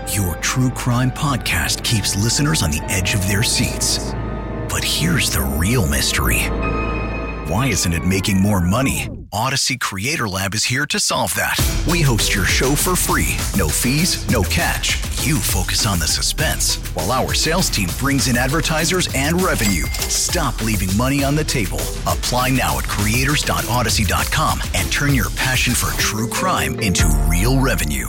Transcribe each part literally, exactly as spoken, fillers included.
Your true crime podcast keeps listeners on the edge of their seats. But here's the real mystery. Why isn't it making more money? Odyssey Creator Lab is here to solve that. We host your show for free. No fees, no catch. You focus on the suspense, while our sales team brings in advertisers and revenue. Stop leaving money on the table. Apply now at creators dot odyssey dot com and turn your passion for true crime into real revenue.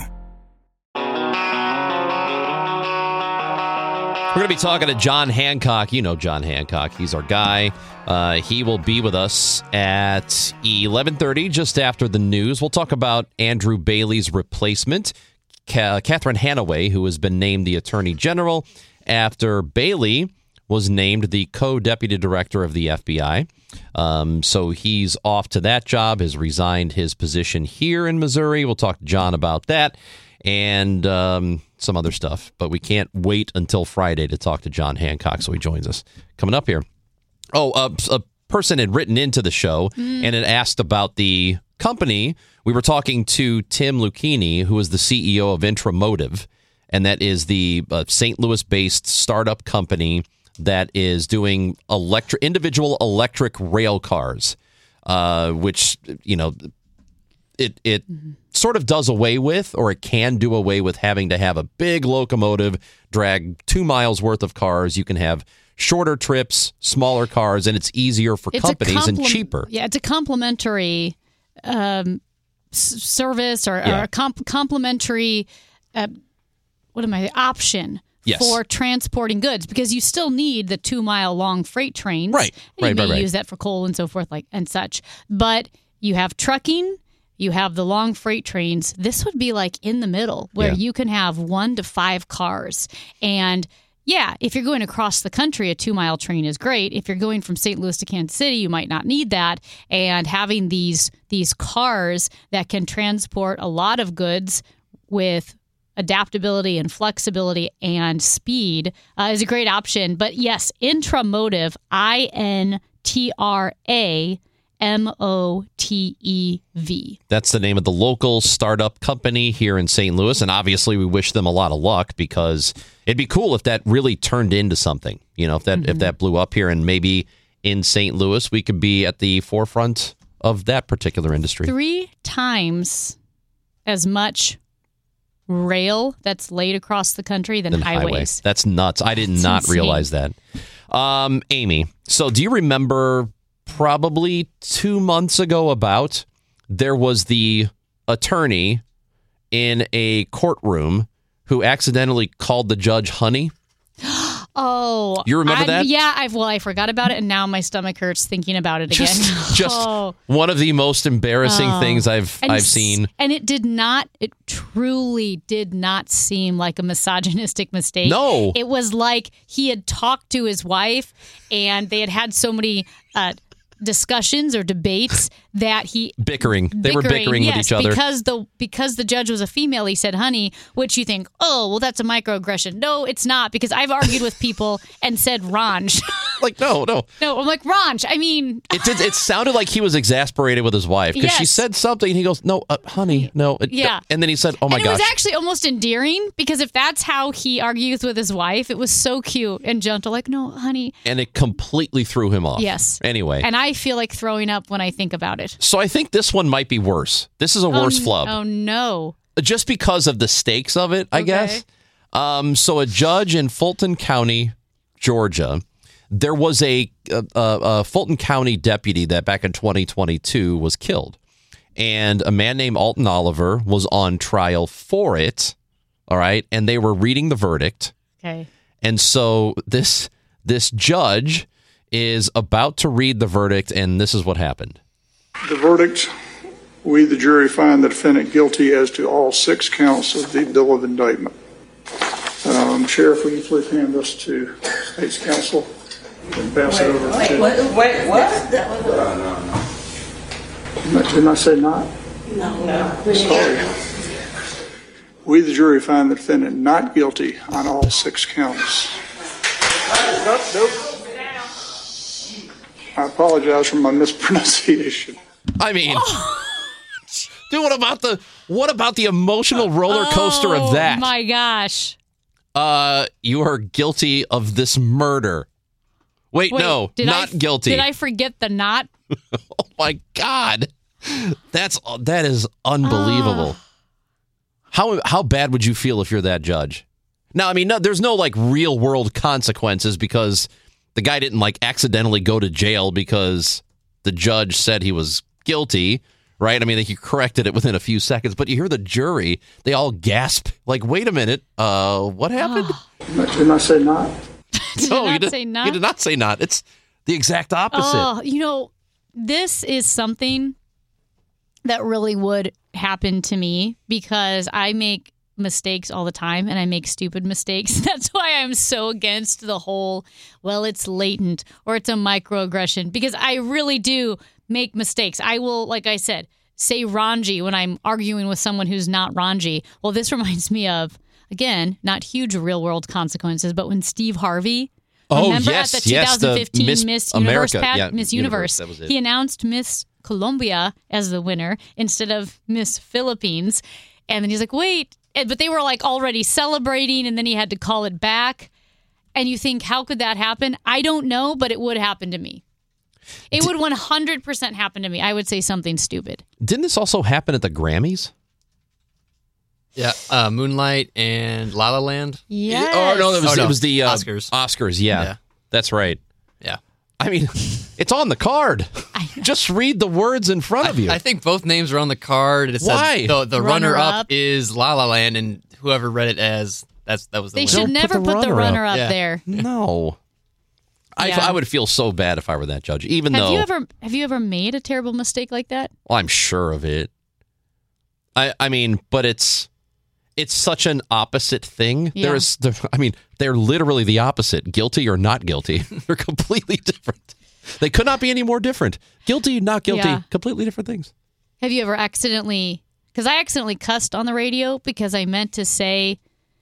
We're going to be talking to John Hancock. You know John Hancock. He's our guy. Uh, he will be with us at eleven thirty, just after the news. We'll talk about Andrew Bailey's replacement, Ka- Catherine Hanaway, who has been named the Attorney General after Bailey was named the co-deputy director of the F B I. Um, so he's off to that job, has resigned his position here in Missouri. We'll talk to John about that and um, some other stuff. But we can't wait until Friday to talk to John Hancock, so he joins us. Coming up here. Oh, uh, a person had written into the show mm. and had asked about the company. We were talking to Tim Lucchini, who is the C E O of Intramotive, and that is the uh, Saint Louis-based startup company that is doing electric, individual electric rail cars, uh, which, you know, it it mm-hmm. sort of does away with, or it can do away with having to have a big locomotive drag two miles worth of cars. You can have shorter trips, smaller cars, and it's easier for it's companies compl- and cheaper. Yeah, it's a complementary um, s- service or, yeah. or a comp- complementary, uh, what am I, option yes. for transporting goods, because you still need the two-mile long freight trains. Right, and right, you may right, right. use that for coal and so forth, like and such. But you have trucking, you have the long freight trains. This would be like in the middle, where yeah. you can have one to five cars. And yeah, if you're going across the country, a two-mile train is great. If you're going from Saint Louis to Kansas City, you might not need that. And having these these cars that can transport a lot of goods with adaptability and flexibility and speed uh, is a great option. But yes, Intramotive, I N T R A M O T E V. That's the name of the local startup company here in Saint Louis. And obviously, we wish them a lot of luck, because it'd be cool if that really turned into something. You know, if that mm-hmm. if that blew up here, and maybe in Saint Louis, we could be at the forefront of that particular industry. Three times as much rail that's laid across the country than, than highways. Highway. That's nuts. I did that's not insane. realize that. Um, Amy, so do you remember probably two months ago about there was the attorney in a courtroom who accidentally called the judge honey? Oh, you remember I, that? Yeah, I've well, I forgot about it, and now my stomach hurts thinking about it just, again. Just oh. one of the most embarrassing oh. things I've and I've seen. And it did not, it truly did not seem like a misogynistic mistake. No, it was like he had talked to his wife, and they had had so many Uh, discussions or debates that he bickering. They bickering, were bickering yes, with each other because the because the judge was a female. He said "honey," which you think, oh well, that's a microaggression. No, it's not, because I've argued with people and said "ranch." Like no, no, no. I'm like ranch. I mean, it did. It sounded like he was exasperated with his wife because yes. she said something. And he goes, "No, uh, honey, no." It, yeah, and then he said, "Oh my and it gosh." It was actually almost endearing, because if that's how he argues with his wife, it was so cute and gentle. Like, no, honey. And it completely threw him off. Yes. Anyway, and I feel like throwing up when I think about it. So I think this one might be worse. This is a worse oh, flub. Oh, no. Just because of the stakes of it, I okay. guess. Um, so a judge in Fulton County, Georgia, there was a, a, a Fulton County deputy that back in twenty twenty-two was killed. And a man named Alton Oliver was on trial for it. All right. And they were reading the verdict. Okay. And so this this judge is about to read the verdict, and this is what happened. The verdict, we, the jury, find the defendant guilty as to all six counts of the bill of indictment. Um, Sheriff, will you please hand this to State's Counsel and pass wait, it over wait, to... Wait, wait, what? No, no, no. Didn't I say not? No, no. Sorry. We, the jury, find the defendant not guilty on all six counts. Nope, nope. I apologize for my mispronunciation. I mean, Dude, what about the what about the emotional roller coaster oh, of that? My gosh. Uh, you are guilty of this murder. Wait, Wait, no, did not I, guilty. Did I forget the not? Oh my God, that's that is unbelievable. Oh. How how bad would you feel if you're that judge? Now, I mean, no, there's no like real world consequences because the guy didn't like accidentally go to jail because the judge said he was guilty, right? I mean, he corrected it within a few seconds, but you hear the jury, they all gasp, like, wait a minute, uh, what happened? Didn't I say not? Did no, I not you, did, say not? you did not say not. It's the exact opposite. Oh, you know, this is something that really would happen to me because I make mistakes all the time and I make stupid mistakes. That's why I'm so against the whole, well, it's latent or it's a microaggression because I really do make mistakes. I will, like I said, say Ranji when I'm arguing with someone who's not Ranji. Well, this reminds me of, again, not huge real world consequences, but when Steve Harvey, oh, remember yes, at the yes, twenty fifteen the Miss, Miss America. Universe, Pat, yeah, Miss Universe, Universe, that was it. he announced Miss Colombia as the winner instead of Miss Philippines. And then he's like, wait, but they were like already celebrating and then he had to call it back. And you think, how could that happen? I don't know, but it would happen to me. It would one hundred percent happen to me. I would say something stupid. Didn't this also happen at the Grammys? Yeah, uh, Moonlight and La La Land. Yes. Oh, no, it was, Oh, no. it was the uh, Oscars. Oscars, yeah. Yeah. That's right. Yeah. I mean, it's on the card. Just read the words in front of you. I, I think both names are on the card. It Why? Says the the Runner runner, up. up is La La Land, and whoever read it as that's that was the They winner. should Don't never put the put the runner runner up. up, Yeah. there. No. I, Yeah. I would feel so bad if I were that judge, even Have though you ever have you ever made a terrible mistake like that? well, I'm sure of it. I I mean, but it's it's such an opposite thing. Yeah. There is, I mean, they're literally the opposite. Guilty or not guilty. They're completely different. They could not be any more different. Guilty, not guilty, Yeah. completely different things. Have you ever accidentally, because I accidentally cussed on the radio because I meant to say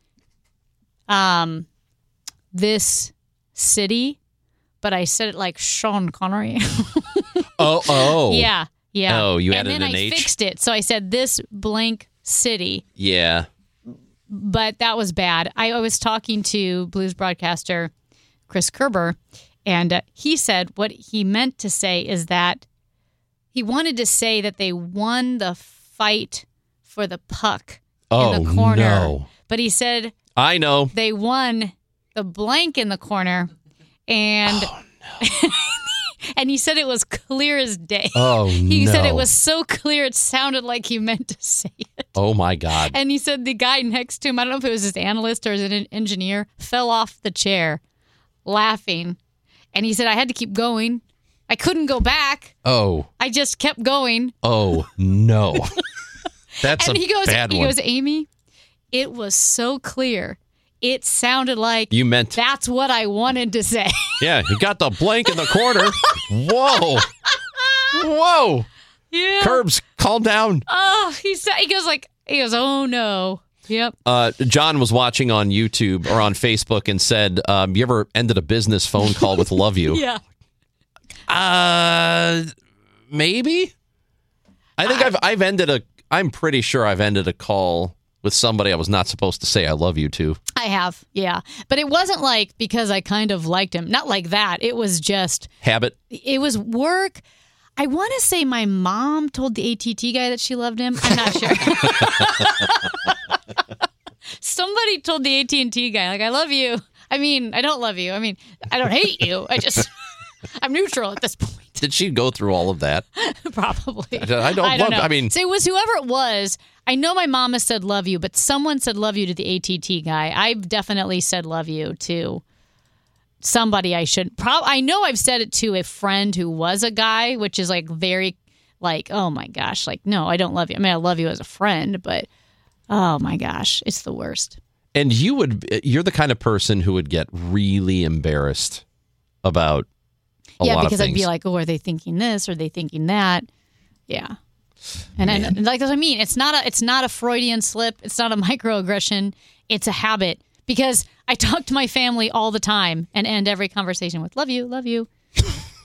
um, this city, but I said it like Sean Connery. Oh, oh. yeah, yeah. Oh, you and added then an I H? fixed it. So I said this blank city, Yeah. but that was bad. I, I was talking to blues broadcaster Chris Kerber, and uh, he said what he meant to say is that he wanted to say that they won the fight for the puck Oh, in the corner. no. But he said I know. they won the blank in the corner, and Oh, and he said it was clear as day. Oh, he no. said it was so clear it sounded like he meant to say it. Oh, my God. And he said the guy next to him, I don't know if it was his analyst or his en- engineer, fell off the chair laughing. And he said, I had to keep going. I couldn't go back. Oh, I just kept going. oh, no. That's And a he goes, bad he one. goes, Amy, it was so clear. It sounded like You meant- that's what I wanted to say. Yeah, he got the blank in the corner. Whoa. Whoa. yeah. Curbs, calm down. Oh, he said, he goes like, he goes, oh no. Yep. Uh, John was watching on YouTube or on Facebook and said, um, you ever ended a business phone call with love you? Yeah. Uh, maybe. I think I, have I've ended a. I'm pretty sure I've ended a call with somebody I was not supposed to say I love you to. I have. Yeah. But it wasn't like because I kind of liked him. Not like that. It was just, Habit. it was work. I want to say my mom told the A T T guy that she loved him. I'm not sure. Somebody told the A T and T guy, like, I love you. I mean, I don't love you. I mean, I don't hate you. I just, I'm neutral at this point. Did she go through all of that? Probably. I don't, I don't love. know. I mean, so it was whoever it was. I know my mama said love you, but someone said love you to the A T T guy. I've definitely said love you to somebody I shouldn't. Prob- I know I've said it to a friend who was a guy, which is like very, like, oh my gosh, like, no, I don't love you. I mean, I love you as a friend, but oh my gosh, it's the worst. and you would. You're the kind of person who would get really embarrassed about a yeah, lot because of I'd things. be like, oh, are they thinking this? Are they thinking that? Yeah. And, I, and like I mean, it's not a it's not a Freudian slip. It's not a microaggression. It's a habit because I talk to my family all the time and end every conversation with "love you, love you."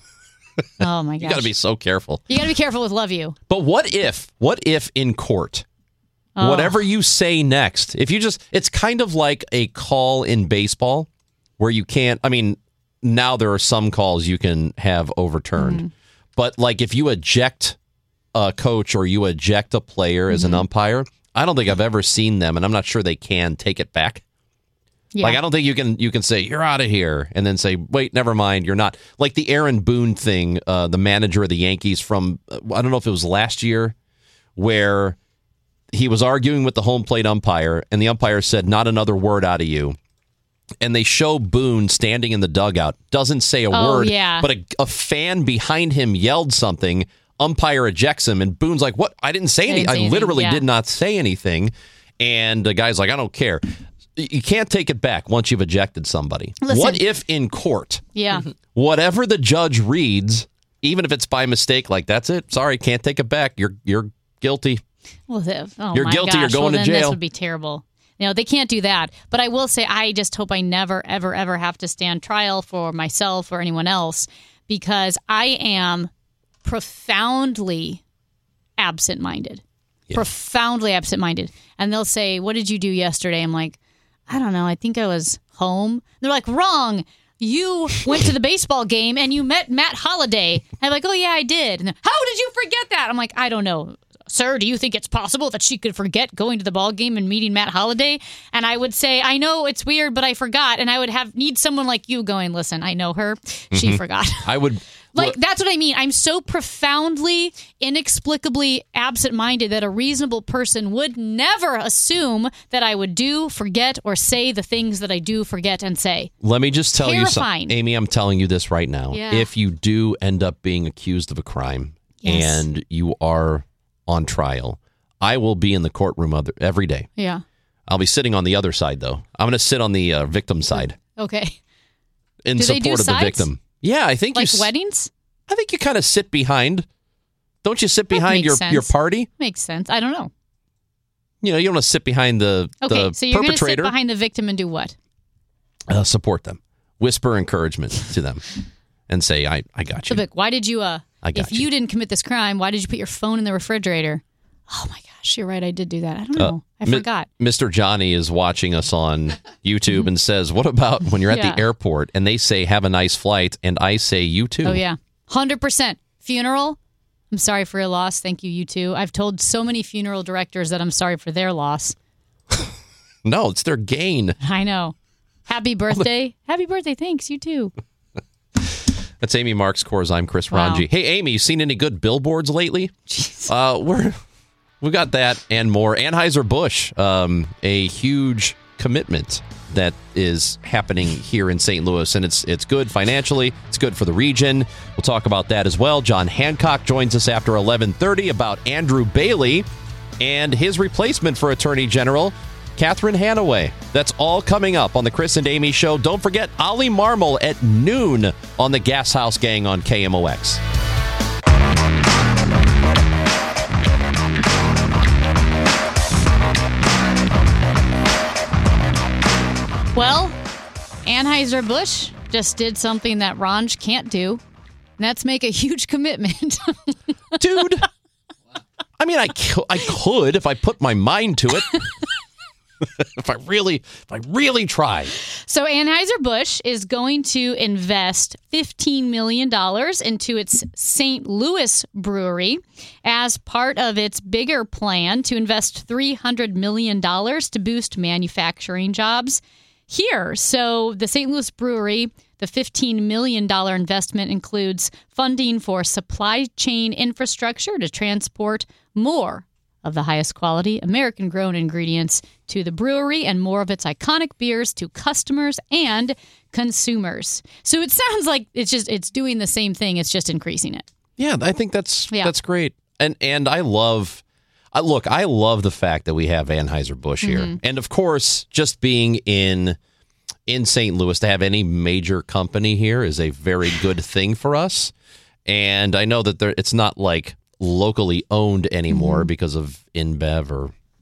Oh, my gosh. You got to be so careful. You got to be careful with love you. But what if, what if in court, oh. whatever you say next, if you just, it's kind of like a call in baseball where you can't, I mean, now there are some calls you can have overturned. Mm-hmm. But like if you eject a coach or you eject a player mm-hmm. as an umpire, I don't think I've ever seen them, and I'm not sure they can take it back. Yeah. Like, I don't think you can you can say, you're out of here, and then say, wait, never mind, you're not. Like the Aaron Boone thing, uh, the manager of the Yankees from, uh, I don't know if it was last year, where he was arguing with the home plate umpire, and the umpire said, not another word out of you. And they show Boone standing in the dugout, doesn't say a oh, word, yeah. but a, a fan behind him yelled something. Umpire ejects him, and Boone's like, what? I didn't say anything. I, I literally yeah. did not say anything. And the guy's like, I don't care. You can't take it back once you've ejected somebody. Listen, what if in court, yeah, whatever the judge reads, even if it's by mistake, like, that's it. Sorry, can't take it back. You're you're guilty. Well, oh you're my guilty. Gosh. You're going well, to jail. This would be terrible. You know, they can't do that. But I will say, I just hope I never, ever, ever have to stand trial for myself or anyone else, because I am profoundly absent-minded. Yeah. Profoundly absent-minded. And they'll say, what did you do yesterday? I'm like, I don't know. I think I was home. They're like, wrong. You went to the baseball game and you met Matt Holliday. I'm like, oh, yeah, I did. And how did you forget that? I'm like, I don't know. Sir, do you think it's possible that she could forget going to the ball game and meeting Matt Holliday? And I would say, I know it's weird, but I forgot. And I would have need someone like you going, listen, I know her. She mm-hmm. forgot. I would. Like, that's what I mean. I'm so profoundly, inexplicably absent-minded that a reasonable person would never assume that I would do, forget, or say the things that I do, forget, and say. Let me just tell Terrifying. you something. Amy, I'm telling you this right now. Yeah. If you do end up being accused of a crime yes. and you are on trial, I will be in the courtroom other, every day. Yeah. I'll be sitting on the other side, though. I'm going to sit on the uh, victim side. Okay. In do support they do of the sides? victim. Yeah, I think like you... Like weddings? I think you kind of sit behind. Don't you sit behind your, your party? Makes sense. I don't know. You know, you don't want to sit behind the, okay, the so you're going to sit perpetrator. behind the victim and do what? Uh, support them. Whisper encouragement to them. And say, I, I got you. So, Vic, why did you... Uh, I got if you. you didn't commit this crime, why did you put your phone in the refrigerator? Oh, my gosh, you're right. I did do that. I don't know. Uh, I forgot. M- Mister Johnny is watching us on YouTube and says, what about when you're at yeah. the airport and they say, have a nice flight, and I say, you too? Oh, yeah. one hundred percent. Funeral, I'm sorry for your loss. Thank you, you too. I've told so many funeral directors that I'm sorry for their loss. No, it's their gain. I know. Happy birthday. Happy birthday. Thanks. You too. That's Amy Marks Kors. I'm Chris Wow. Ranji. Hey, Amy, you seen any good billboards lately? Jeez. Uh, we're we got that and more. Anheuser-Busch, um, a huge commitment that is happening here in Saint Louis, and it's it's good financially. It's good for the region. We'll talk about that as well. John Hancock joins us after eleven thirty about Andrew Bailey and his replacement for Attorney General Catherine Hanaway. That's all coming up on the Chris and Amy Show. Don't forget Ollie Marmol at noon on the Gas House Gang on K M O X. Well, Anheuser-Busch just did something that Ranj can't do, and that's make a huge commitment. Dude, I mean, I, cu- I could if I put my mind to it. if I really, if I really try. So Anheuser-Busch is going to invest fifteen million dollars into its Saint Louis brewery as part of its bigger plan to invest three hundred million dollars to boost manufacturing jobs here. So the Saint Louis brewery, the fifteen million dollars investment includes funding for supply chain infrastructure to transport more of the highest quality American-grown ingredients to the brewery and more of its iconic beers to customers and consumers. So it sounds like it's just it's doing the same thing. It's just increasing it. Yeah, I think that's Yeah. that's great. And and I love I look, I love the fact that we have Anheuser-Busch here. Mm-hmm. And of course, just being in in Saint Louis to have any major company here is a very good thing for us. And I know that there, it's not like locally owned anymore mm-hmm. because of InBev or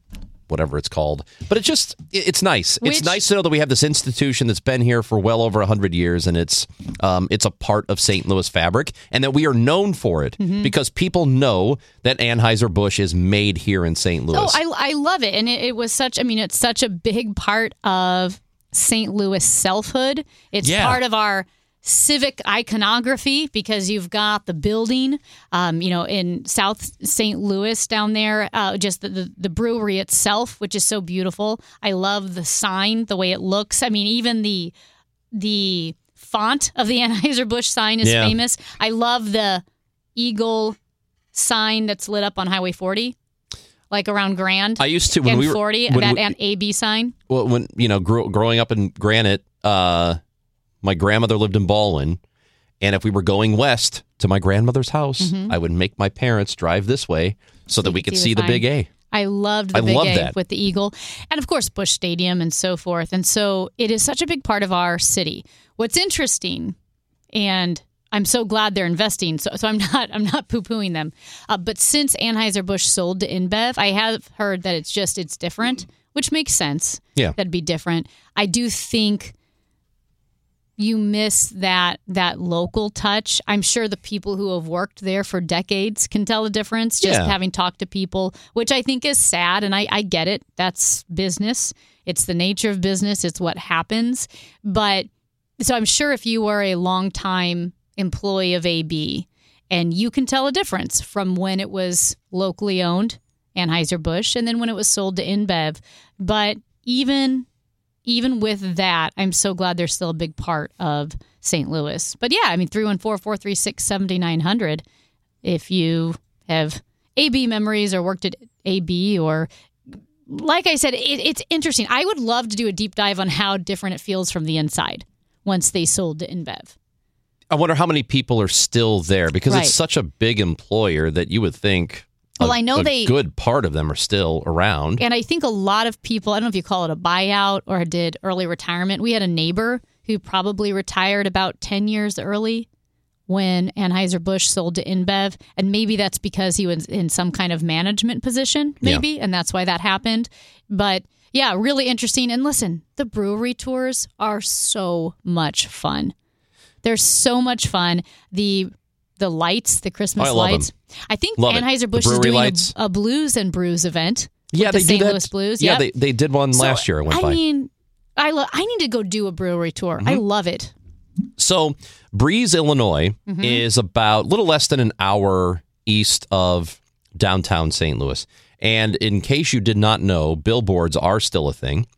whatever it's called. But it's just, it's nice. Which, it's nice to know that we have this institution that's been here for well over one hundred years, and it's um, it's a part of Saint Louis fabric, and that we are known for it mm-hmm. because people know that Anheuser-Busch is made here in Saint Louis. Oh, I, I love it. And it, it was such, I mean, it's such a big part of Saint Louis selfhood. It's yeah. part of our civic iconography because you've got the building, um, you know, in South Saint Louis down there, uh, just the, the, the brewery itself, which is so beautiful. I love the sign, the way it looks. I mean, even the the font of the Anheuser-Busch sign is yeah. famous. I love the eagle sign that's lit up on Highway forty. Like around Grand. I used to when and we were forty, when that we, an A B sign. Well, when you know, grew, growing up in Granite, uh, my grandmother lived in Baldwin, and if we were going west to my grandmother's house, mm-hmm. I would make my parents drive this way so, so that we could see the, the big A. I loved the I big love A that. with the eagle, and of course Busch Stadium and so forth. And so it is such a big part of our city. What's interesting, and I'm so glad they're investing. So, so I'm not I'm not poo-pooing them. Uh, but since Anheuser-Busch sold to InBev, I have heard that it's just it's different, which makes sense. Yeah, that'd be different. I do think you miss that that local touch. I'm sure the people who have worked there for decades can tell the difference, just yeah. having talked to people, which I think is sad, and I, I get it. That's business. It's the nature of business. It's what happens. But so I'm sure if you were a longtime employee of A B, and you can tell a difference from when it was locally owned, Anheuser-Busch, and then when it was sold to InBev. But even... Even with that, I'm so glad they're still a big part of Saint Louis. But yeah, I mean, three one four, four three six, seven nine zero zero. If you have A B memories or worked at A B, or like I said, it, it's interesting. I would love to do a deep dive on how different it feels from the inside once they sold to InBev. I wonder how many people are still there, because right. it's such a big employer that you would think Well, a, I know a they good part of them are still around. And I think a lot of people, I don't know if you call it a buyout or did early retirement. We had a neighbor who probably retired about ten years early when Anheuser-Busch sold to InBev. And maybe that's because he was in some kind of management position, maybe, yeah. and that's why that happened. But yeah, really interesting. And listen, the brewery tours are so much fun. They're so much fun. The The lights, the Christmas oh, I love lights. Them. I think love Anheuser-Busch is doing a, a Blues and Brews event. Yeah, with they the Saint do that. Louis Blues. Yeah, yep. they they did one so, last year. I went I by. mean, I lo- I need to go do a brewery tour. Mm-hmm. I love it. So, Breeze, Illinois, mm-hmm. is about a little less than an hour east of downtown Saint Louis. And in case you did not know, billboards are still a thing.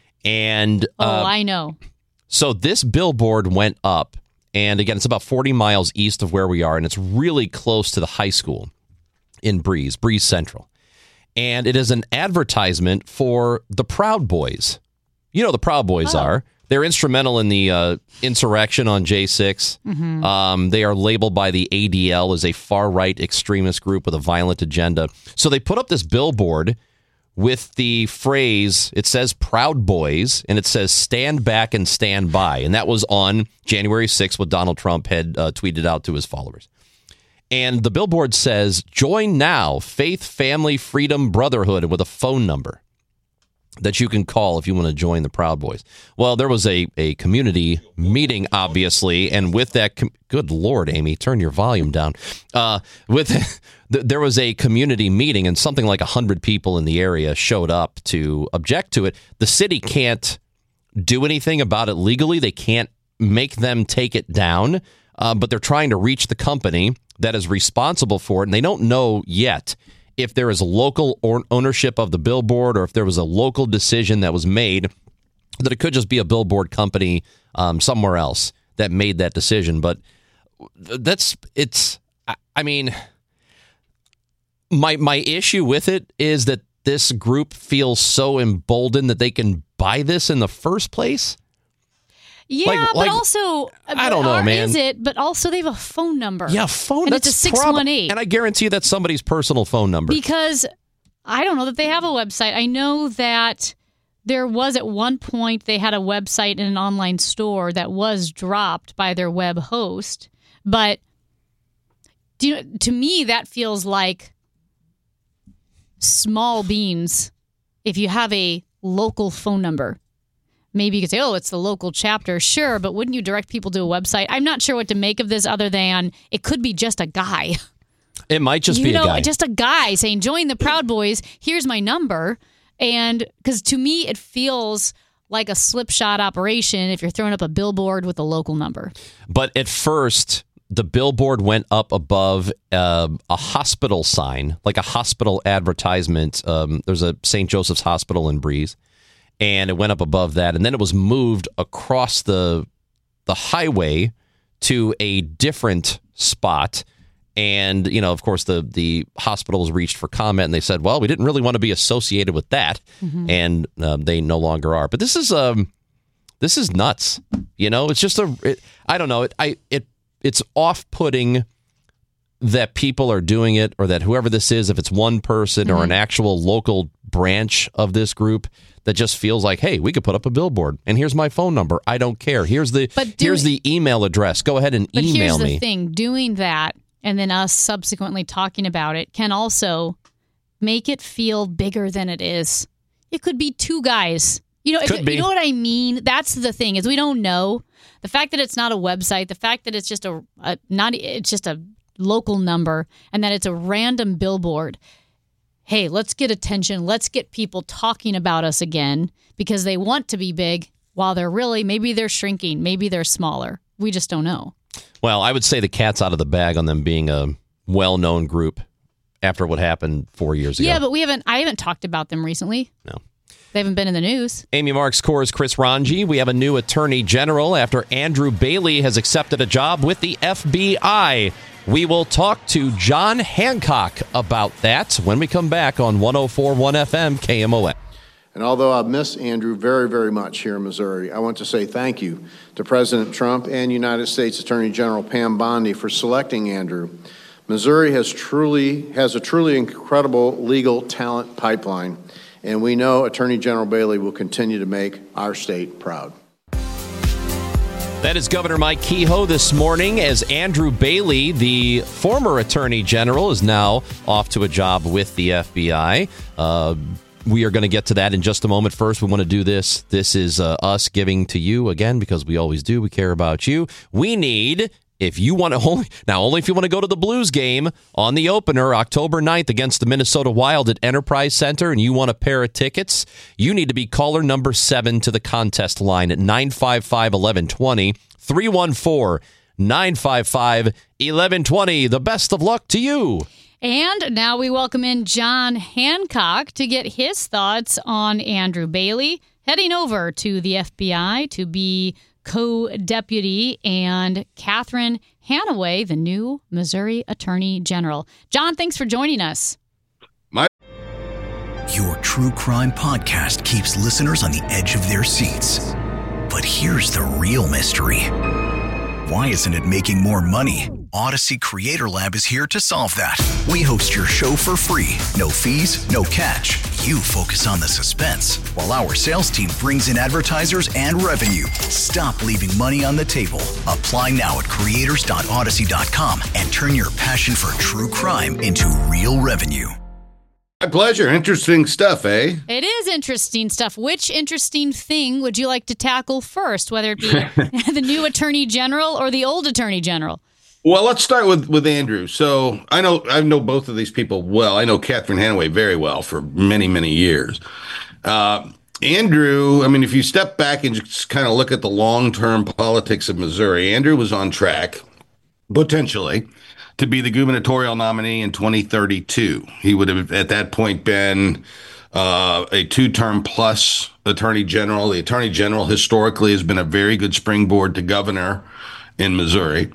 And oh, uh, I know. So this billboard went up. And again, it's about forty miles east of where we are, and it's really close to the high school in Breeze, Breeze Central. And it is an advertisement for the Proud Boys. You know who the Proud Boys oh. are. They're instrumental in the uh, insurrection on J six. Mm-hmm. Um, they are labeled by the A D L as a far-right extremist group with a violent agenda. So they put up this billboard with the phrase, it says Proud Boys, and it says stand back and stand by. And that was on January sixth, what Donald Trump had uh, tweeted out to his followers. And the billboard says, join now, Faith, Family, Freedom, Brotherhood, with a phone number that you can call if you want to join the Proud Boys. Well, there was a, a community meeting, obviously, and with that, com- good Lord, Amy, turn your volume down. Uh, with th- there was a community meeting, and something like one hundred people in the area showed up to object to it. The city can't do anything about it legally. They can't make them take it down, uh, but they're trying to reach the company that is responsible for it, and they don't know yet if there is local or ownership of the billboard, or if there was a local decision that was made, that it could just be a billboard company um, somewhere else that made that decision. But that's, it's, I mean, my my issue with it is that this group feels so emboldened that they can buy this in the first place. Yeah, like, but like, also, I don't know, or man. Is it? But also, they have a phone number. Yeah, phone. And that's it's a six one eight. Prob- and I guarantee you that's somebody's personal phone number. Because I don't know that they have a website. I know that there was at one point they had a website in an online store that was dropped by their web host. But do you, to me, that feels like small beans if you have a local phone number. Maybe you could say, oh, it's the local chapter. Sure, but wouldn't you direct people to a website? I'm not sure what to make of this other than it could be just a guy. It might just you be know, a guy. just a guy saying, join the Proud Boys. Here's my number. And because to me, it feels like a slip shot operation if you're throwing up a billboard with a local number. But at first, the billboard went up above uh, a hospital sign, like a hospital advertisement. Um, there's a Saint Joseph's Hospital in Breeze, and it went up above that. And then it was moved across the the highway to a different spot. And, you know, of course, the, the hospitals reached for comment, and they said, well, we didn't really want to be associated with that. Mm-hmm. And uh, they no longer are. But this is um, this is nuts. You know, it's just a it, I don't know. It, I it it's off-putting that people are doing it, or that whoever this is, if it's one person mm-hmm. or an actual local branch of this group that just feels like, hey, we could put up a billboard, and here's my phone number. I don't care. Here's the do, here's the email address. Go ahead and but email me. But here's the thing. Doing that and then us subsequently talking about it can also make it feel bigger than it is. It could be two guys. You know, if, you know what I mean? That's the thing, is we don't know. The fact that it's not a website, the fact that it's just a, a not it's just a local number, and that it's a random billboard. Hey, let's get attention. Let's get people talking about us again because they want to be big while they're really, maybe they're shrinking, maybe they're smaller. We just don't know. Well, I would say the cat's out of the bag on them being a well-known group after what happened four years ago. Yeah, but we haven't. I haven't talked about them recently. No. They haven't been in the news. Amy Marks Core's Chris Ranji. We have a new attorney general after Andrew Bailey has accepted a job with the F B I. We will talk to John Hancock about that when we come back on one oh four point one F M K M O X. And although I miss Andrew very, very much here in Missouri, I want to say thank you to President Trump and United States Attorney General Pam Bondi for selecting Andrew. Missouri has truly has a truly incredible legal talent pipeline, and we know Attorney General Bailey will continue to make our state proud. That is Governor Mike Kehoe this morning, as Andrew Bailey, the former Attorney General, is now off to a job with the F B I. Uh, we are going to get to that in just a moment. First, we want to do this. This is uh, us giving to you, again, because we always do. We care about you. We need, if you want to, only now only if you want to go to the Blues game on the opener, October ninth against the Minnesota Wild at Enterprise Center, and you want a pair of tickets, you need to be caller number seven to the contest line at nine five five, one one two zero, three one four, nine five five, one one two zero. The best of luck to you. And now we welcome in John Hancock to get his thoughts on Andrew Bailey heading over to the F B I to be co-deputy, and Catherine Hanaway, the new Missouri Attorney General. John, thanks for joining us. My- Your true crime podcast keeps listeners on the edge of their seats. But here's the real mystery. Why isn't it making more money? Odyssey Creator Lab is here to solve that. We host your show for free. No fees, no catch. You focus on the suspense, while our sales team brings in advertisers and revenue. Stop leaving money on the table. Apply now at creators dot odyssey dot com and turn your passion for true crime into real revenue. My pleasure. Interesting stuff, eh? It is interesting stuff. Which interesting thing would you like to tackle first, whether it be the new Attorney General or the old Attorney General? Well, let's start with, with Andrew. So I know I know both of these people well. I know Catherine Hanaway very well for many, many years. Uh, Andrew, I mean, if you step back and just kind of look at the long-term politics of Missouri, Andrew was on track, potentially, to be the gubernatorial nominee in twenty thirty-two. He would have at that point been uh, a two-term plus attorney general. The attorney general historically has been a very good springboard to governor in Missouri.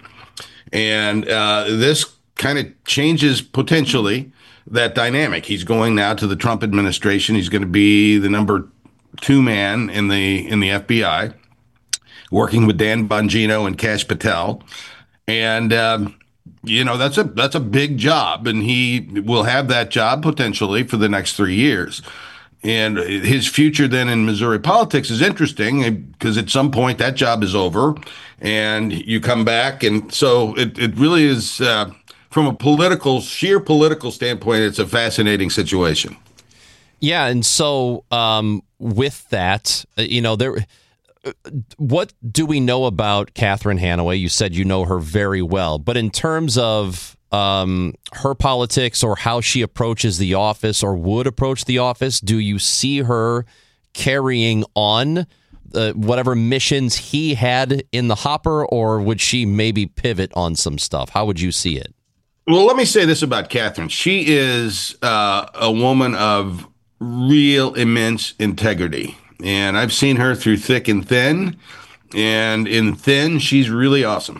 And uh, this kind of changes potentially that dynamic. He's going now to the Trump administration. He's going to be the number two man in the in the F B I, working with Dan Bongino and Kash Patel. And um, you know, that's a that's a big job, and he will have that job potentially for the next three years. And his future then in Missouri politics is interesting because at some point that job is over and you come back. And so it, it really is, uh, from a political, sheer political standpoint, it's a fascinating situation. Yeah, and so um, with that, you know, there. What do we know about Catherine Hanaway? You said you know her very well, but in terms of um, her politics or how she approaches the office or would approach the office, do you see her carrying on uh, whatever missions he had in the hopper, or would she maybe pivot on some stuff? How would you see it? Well, let me say this about Catherine. She is uh, a woman of real immense integrity. And I've seen her through thick and thin, and in thin, she's really awesome.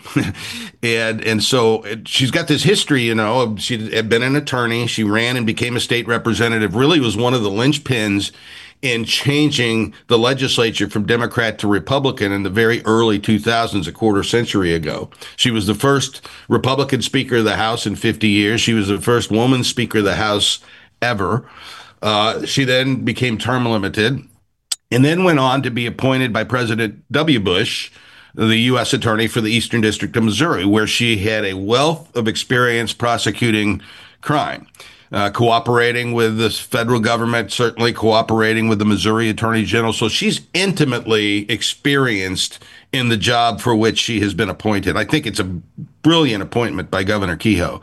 and and so she's got this history, you know. She had been an attorney. She ran and became a state representative, really was one of the linchpins in changing the legislature from Democrat to Republican in the very early two thousands, a quarter century ago. She was the first Republican Speaker of the House in fifty years. She was the first woman Speaker of the House ever. Uh, she then became term limited, and then went on to be appointed by President W. Bush, the U S attorney for the Eastern District of Missouri, where she had a wealth of experience prosecuting crime, uh, cooperating with the federal government, certainly cooperating with the Missouri Attorney General. So she's intimately experienced in the job for which she has been appointed. I think it's a brilliant appointment by Governor Kehoe.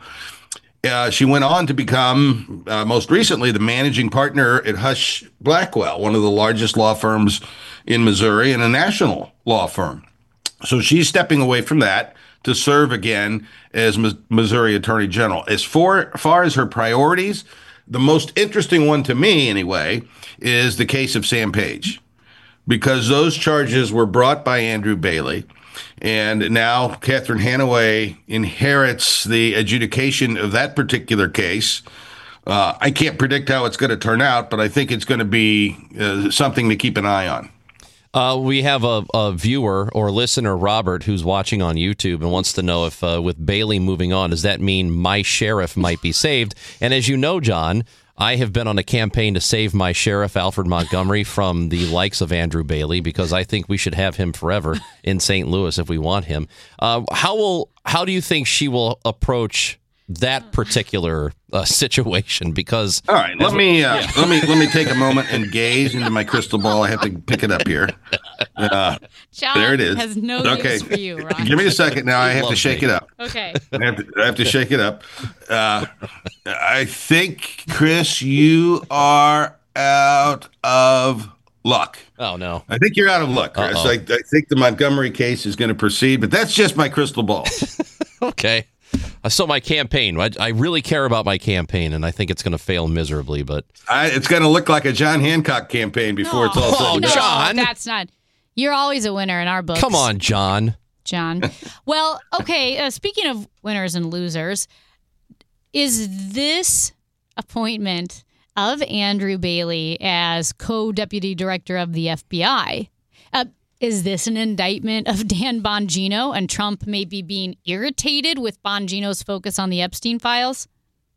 Uh, she went on to become, uh, most recently, the managing partner at Hush Blackwell, one of the largest law firms in Missouri and a national law firm. So she's stepping away from that to serve again as Missouri Attorney General. As far, far as her priorities, the most interesting one to me, anyway, is the case of Sam Page, because those charges were brought by Andrew Bailey. And now Catherine Hanaway inherits the adjudication of that particular case. Uh, I can't predict how it's going to turn out, but I think it's going to be uh, something to keep an eye on. Uh, we have a, a viewer or listener, Robert, who's watching on YouTube and wants to know if uh, with Bailey moving on, does that mean my sheriff might be saved? And as you know, John, I have been on a campaign to save my sheriff, Alfred Montgomery, from the likes of Andrew Bailey, because I think we should have him forever in Saint Louis if we want him. Uh, how will how do you think she will approach that particular uh, situation? Because all right, let me uh, yeah. let me let me take a moment and gaze into my crystal ball. I have to pick it up here. Uh, John there it is. Has no okay. use for you, Ron. Give me a second. Now I have to shake me. it up. Okay. I have to, I have to shake it up. Uh, I think, Chris, you are out of luck. Oh, no. I think you're out of luck, Chris. I, I think the Montgomery case is going to proceed, but that's just my crystal ball. Okay. So my campaign, I, I really care about my campaign, and I think it's going to fail miserably. But I, it's going to look like a John Hancock campaign before no. it's all said and no, done. John. That's not. You're always a winner in our books. Come on, John. John. Well, okay. Uh, speaking of winners and losers, is this appointment of Andrew Bailey as co-deputy director of the F B I, uh, is this an indictment of Dan Bongino and Trump maybe being irritated with Bongino's focus on the Epstein files?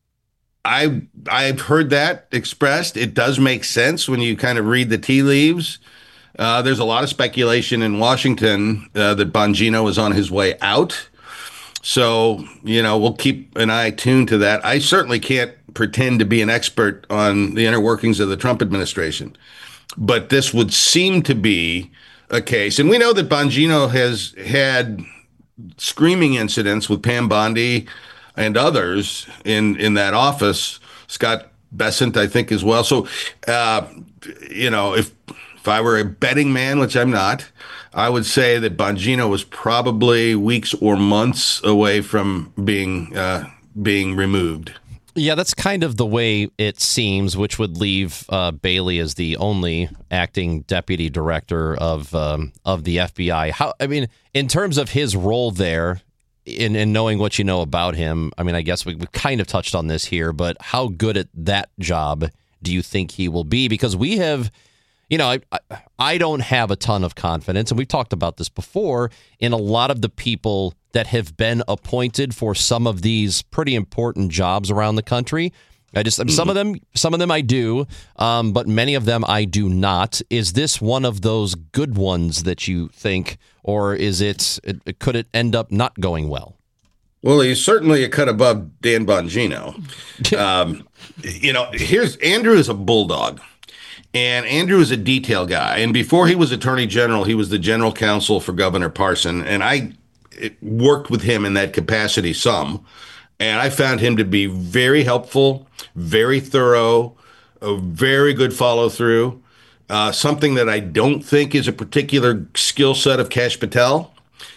I I've heard that expressed. It does make sense when you kind of read the tea leaves. Uh, there's a lot of speculation in Washington uh, that Bongino is on his way out. So, you know, we'll keep an eye tuned to that. I certainly can't pretend to be an expert on the inner workings of the Trump administration, but this would seem to be a case. And we know that Bongino has had screaming incidents with Pam Bondi and others in, in that office, Scott Bessent, I think, as well. So, uh, you know, if if I were a betting man, which I'm not, I would say that Bongino was probably weeks or months away from being uh, being removed. Yeah, that's kind of the way it seems, which would leave uh, Bailey as the only acting deputy director of um, of the F B I. How I mean, in terms of his role there, in, in knowing what you know about him, I mean, I guess we, we kind of touched on this here, but how good at that job do you think he will be? Because we have, you know, I, I, I don't have a ton of confidence, and we've talked about this before, in a lot of the people that have been appointed for some of these pretty important jobs around the country. I just mm-hmm. some of them, some of them I do, um, but many of them I do not. Is this one of those good ones that you think, or is it? it could it end up not going well? Well, he's certainly a cut above Dan Bongino. Um, you know, here's Andrew is a bulldog, and Andrew is a detail guy. And before he was Attorney General, he was the general counsel for Governor Parson, and I worked with him in that capacity some. And I found him to be very helpful, very thorough, a very good follow through. Uh, something that I don't think is a particular skill set of Kash Patel.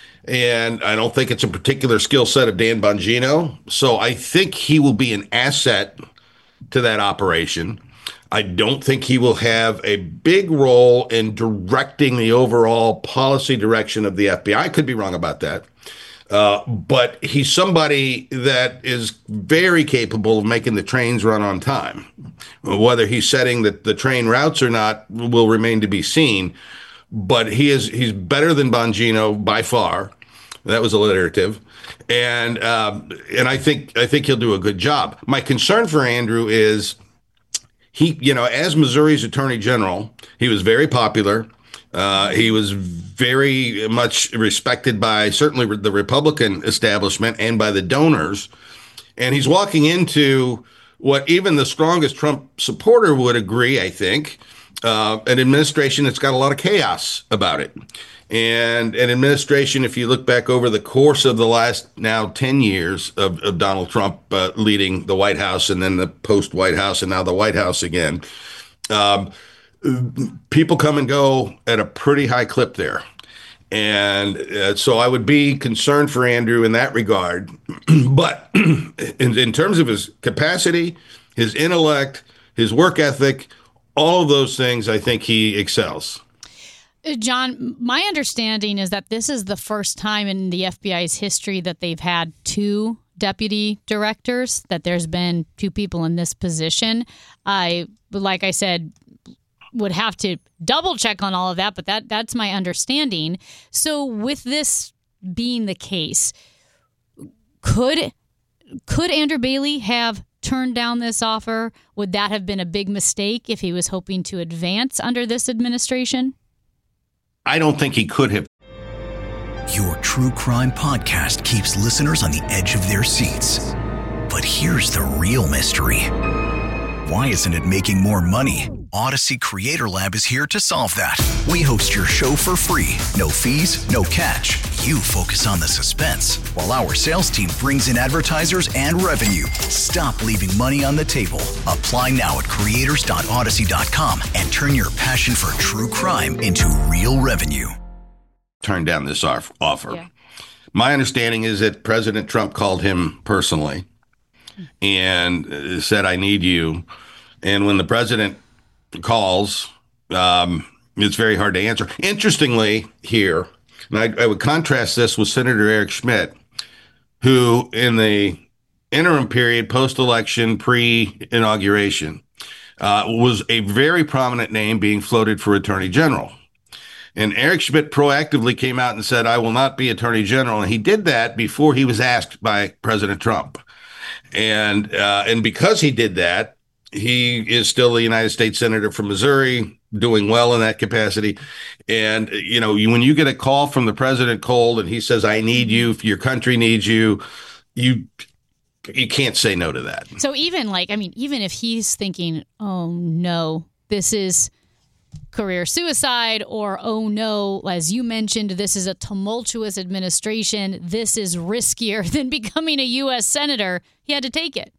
And I don't think it's a particular skill set of Dan Bongino. So I think he will be an asset to that operation. I don't think he will have a big role in directing the overall policy direction of the F B I. I could be wrong about that. Uh, but he's somebody that is very capable of making the trains run on time. Whether he's setting the, the train routes or not will remain to be seen. But he is he's better than Bongino by far. That was alliterative, and um, and I think I think he'll do a good job. My concern for Andrew is he, you know, as Missouri's Attorney General, he was very popular. Uh, he was very much respected by certainly the Republican establishment and by the donors. And he's walking into what even the strongest Trump supporter would agree, I think, uh, an administration that's got a lot of chaos about it. And an administration, if you look back over the course of the last now ten years of, of Donald Trump uh, leading the White House and then the post-White House and now the White House again, um, people come and go at a pretty high clip there. And uh, so I would be concerned for Andrew in that regard. But in, in terms of his capacity, his intellect, his work ethic, all of those things, I think he excels. John, my understanding is that this is the first time in the F B I's history that they've had two deputy directors, that there's been two people in this position. I, like I said, would have to double check on all of that, but that that's my understanding. So with this being the case, could could Andrew Bailey have turned down this offer? Would that have been a big mistake if he was hoping to advance under this administration? I don't think he could have. Your true crime podcast keeps listeners on the edge of their seats. But here's the real mystery. Why isn't it making more money? Odyssey Creator Lab is here to solve that. We host your show for free. No fees, no catch. You focus on the suspense, while our sales team brings in advertisers and revenue. Stop leaving money on the table. Apply now at creators dot odyssey dot com and turn your passion for true crime into real revenue. Turn down this offer. Yeah. My understanding is that President Trump called him personally and said, I need you. And when the president calls, um, it's very hard to answer. Interestingly, here, and I, I would contrast this with Senator Eric Schmidt, who in the interim period, post-election, pre-inauguration, uh, was a very prominent name being floated for Attorney General. And Eric Schmidt proactively came out and said, I will not be Attorney General. And he did that before he was asked by President Trump. And uh, and because he did that, he is still the United States Senator from Missouri, doing well in that capacity. And, you know, you, when you get a call from the president cold and he says, I need you, your country needs you, you you can't say no to that. So even like, I mean, even if he's thinking, oh, no, this is career suicide, or, oh, no, as you mentioned, this is a tumultuous administration, this is riskier than becoming a U S senator, he had to take it.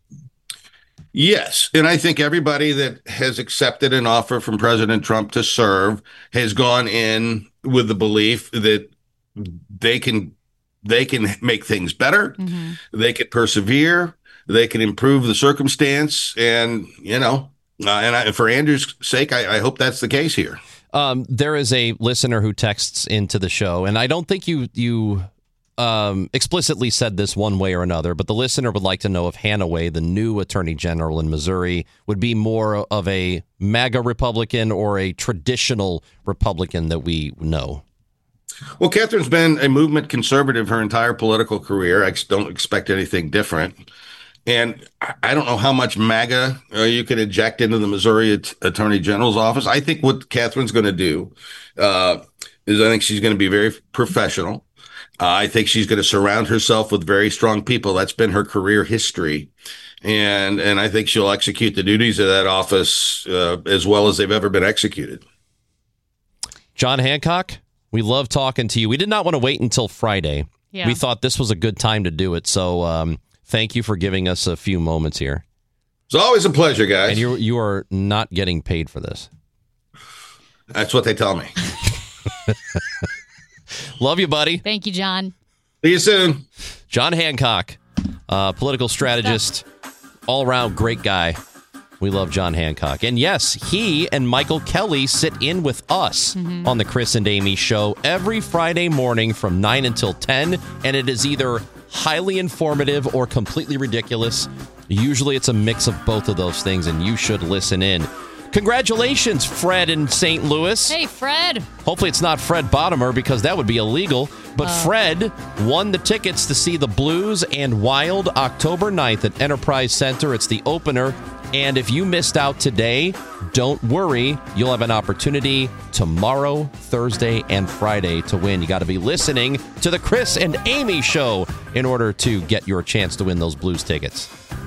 Yes. And I think everybody that has accepted an offer from President Trump to serve has gone in with the belief that they can they can make things better. Mm-hmm. They can persevere. They can improve the circumstance. And, you know, uh, and I, for Andrew's sake, I, I hope that's the case here. Um, there is a listener who texts into the show, and I don't think you you um, explicitly said this one way or another, but the listener would like to know if Hanaway, the new attorney general in Missouri, would be more of a MAGA Republican or a traditional Republican that we know. Well, Catherine's been a movement conservative her entire political career. I don't expect anything different. And I don't know how much MAGA uh, you can inject into the Missouri at- Attorney General's office. I think what Catherine's going to do uh, is I think she's going to be very professional. Uh, I think she's going to surround herself with very strong people. That's been her career history. And and I think she'll execute the duties of that office uh, as well as they've ever been executed. John Hancock, we love talking to you. We did not want to wait until Friday. Yeah. We thought this was a good time to do it. So um, thank you for giving us a few moments here. It's always a pleasure, guys. And you you are not getting paid for this. That's what they tell me. Love you, buddy. Thank you, John. See you soon. John Hancock, uh, political strategist, all-around great guy. We love John Hancock. And yes, he and Michael Kelly sit in with us mm-hmm. on the Chris and Amy Show every Friday morning from nine until ten. And it is either highly informative or completely ridiculous. Usually it's a mix of both of those things, and you should listen in. Congratulations, Fred in Saint Louis. Hey, Fred. Hopefully it's not Fred Bottomer, because that would be illegal. But uh. Fred won the tickets to see the Blues and Wild October ninth at Enterprise Center. It's the opener. And if you missed out today, don't worry. You'll have an opportunity tomorrow, Thursday, and Friday to win. You got to be listening to the Chris and Amy Show in order to get your chance to win those Blues tickets.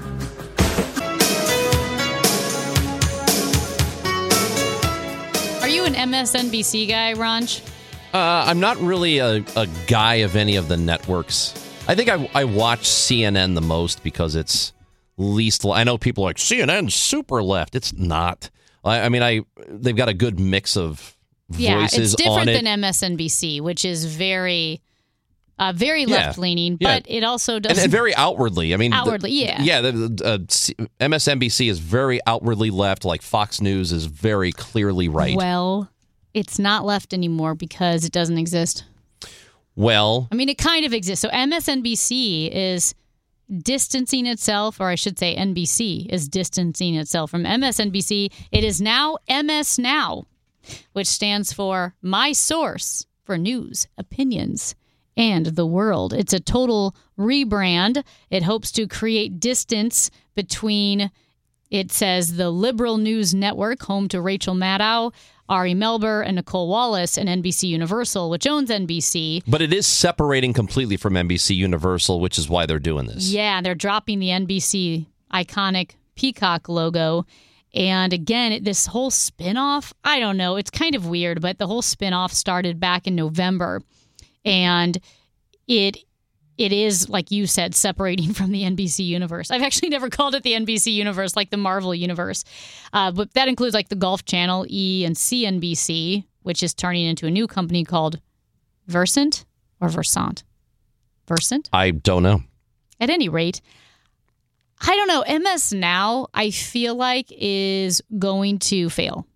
Are you an M S N B C guy, Ranj? Uh, I'm not really a, a guy of any of the networks. I think I, I watch C N N the most because it's least. I know people are like, C N N's super left. It's not. I, I mean, I they've got a good mix of voices on it. Yeah, it's different than M S N B C, which is very... Uh, very left-leaning, yeah, yeah. but it also does... And, and very outwardly. I mean, outwardly, the, yeah. Yeah, the, the, uh, C- M S N B C is very outwardly left, like Fox News is very clearly right. Well, it's not left anymore because it doesn't exist. Well... I mean, it kind of exists. So M S N B C is distancing itself, or I should say N B C is distancing itself from M S N B C. It is now M S Now, which stands for My Source for News, Opinions, and the World. It's a total rebrand. It hopes to create distance between, it says, the Liberal News Network, home to Rachel Maddow, Ari Melber, and Nicole Wallace, and N B C Universal, which owns N B C. But it is separating completely from N B C Universal, which is why they're doing this. Yeah, they're dropping the N B C iconic peacock logo. And again, this whole spinoff, I don't know, it's kind of weird, but the whole spinoff started back in November. And it it is, like you said, separating from the N B C universe. I've actually never called it the N B C universe, like the Marvel universe. Uh, but that includes like the Golf Channel, E, and C N B C, which is turning into a new company called Versant or Versant? Versant? I don't know. At any rate, I don't know. M S Now, I feel like, is going to fail.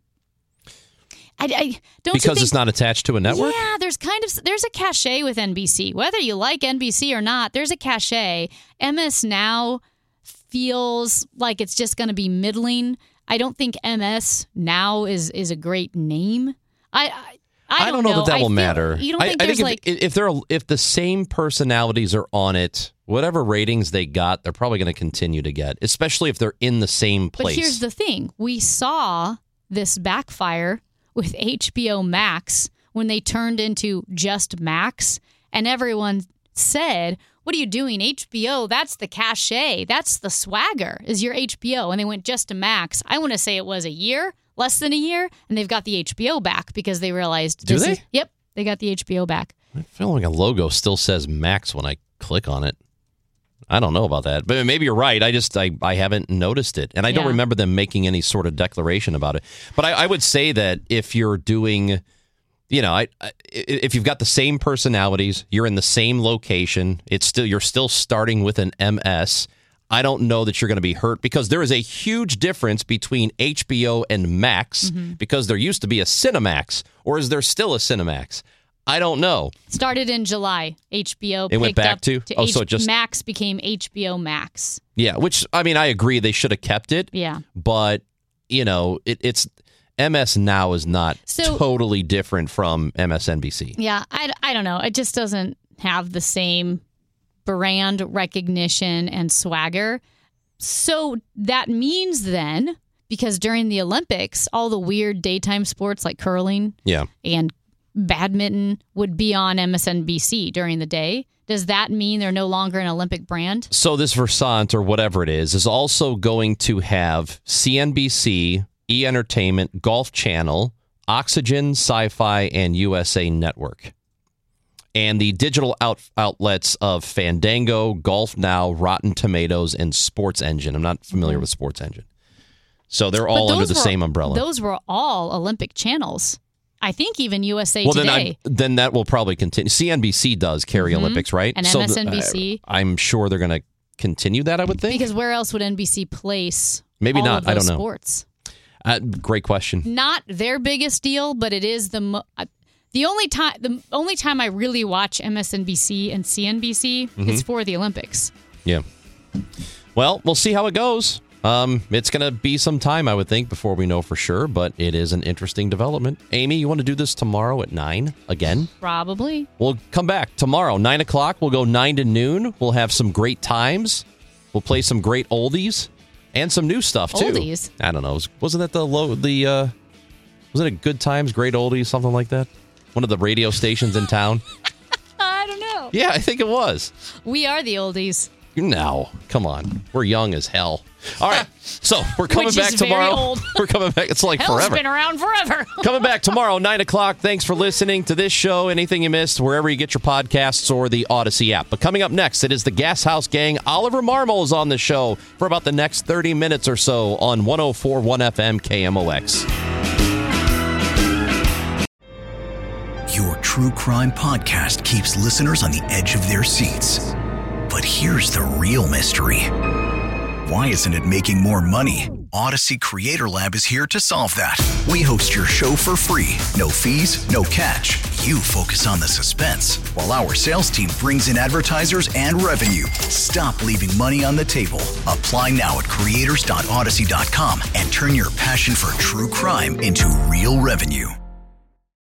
I, I don't because think, it's not attached to a network? Yeah, there's kind of there's a cachet with N B C. Whether you like N B C or not, there's a cachet. M S Now feels like it's just going to be middling. I don't think M S Now is is a great name. I I, I, I don't know, know that that I will feel, matter. You don't I, think I there's think like if, if they're if the same personalities are on it, whatever ratings they got, they're probably going to continue to get, especially if they're in the same place. But here's the thing: we saw this backfire with H B O Max when they turned into just Max, and everyone said, what are you doing? H B O, that's the cachet. That's the swagger, is your H B O. And they went just to Max. I want to say it was a year, less than a year, and they've got the H B O back because they realized. Do this they? Is, yep, they got the H B O back. I feel like a logo still says Max when I click on it. I don't know about that, but maybe you're right. I just I, I haven't noticed it, and I don't Yeah. remember them making any sort of declaration about it. But I, I would say that if you're doing, you know, I, I, if you've got the same personalities, you're in the same location, it's still you're still starting with an M S. I don't know that you're going to be hurt because there is a huge difference between H B O and Max Mm-hmm. because there used to be a Cinemax, or is there still a Cinemax? I don't know. Started in July. H B O It picked went back up to? Oh, H- so it just- Max became H B O Max. Yeah, which, I mean, I agree they should have kept it. Yeah. But, you know, it, it's M S Now is not So- totally different from M S N B C. Yeah, I, I don't know. It just doesn't have the same brand recognition and swagger. So that means then, because during the Olympics, all the weird daytime sports like curling Yeah. and badminton would be on M S N B C during the day. Does that mean they're no longer an Olympic brand? So this Versant, or whatever it is, is also going to have C N B C, E! Entertainment, Golf Channel, Oxygen, Sci-Fi, and U S A Network. And the digital out- outlets of Fandango, Golf Now, Rotten Tomatoes, and Sports Engine. I'm not familiar mm-hmm. with Sports Engine. So they're all under the were, same umbrella. Those were all Olympic channels. I think even U S A well, Today. Then, then that will probably continue. C N B C does carry mm-hmm. Olympics, right? And so M S N B C. Uh, I'm sure they're going to continue that, I would think. Because where else would N B C place Maybe all not. of those I don't know. Sports? Uh, great question. Not their biggest deal, but it is the mo- uh, the only time the only time I really watch M S N B C and C N B C mm-hmm. is for the Olympics. Yeah. Well, we'll see how it goes. Um, it's going to be some time, I would think, before we know for sure, but it is an interesting development. Amy, you want to do this tomorrow at nine again? Probably. We'll come back tomorrow, nine o'clock. We'll go nine to noon. We'll have some great times. We'll play some great oldies and some new stuff, too. Oldies? I don't know. Wasn't that the low, the, uh, was it a Good Times, Great Oldies, something like that? One of the radio stations in town? I don't know. Yeah, I think it was. We are the oldies. No, come on. We're young as hell. All right, so we're coming Which back is very tomorrow. old. We're coming back. It's like Hell's forever. been around forever. Coming back tomorrow, nine o'clock. Thanks for listening to this show. Anything you missed, wherever you get your podcasts or the Odyssey app. But coming up next, it is the Gas House Gang. Oliver Marmol is on the show for about the next thirty minutes or so on one oh four point one F M K M O X. Your true crime podcast keeps listeners on the edge of their seats. But here's the real mystery. Why isn't it making more money? Odyssey Creator Lab is here to solve that. We host your show for free. No fees, no catch. You focus on the suspense, while our sales team brings in advertisers and revenue. Stop leaving money on the table. Apply now at creators dot odyssey dot com and turn your passion for true crime into real revenue.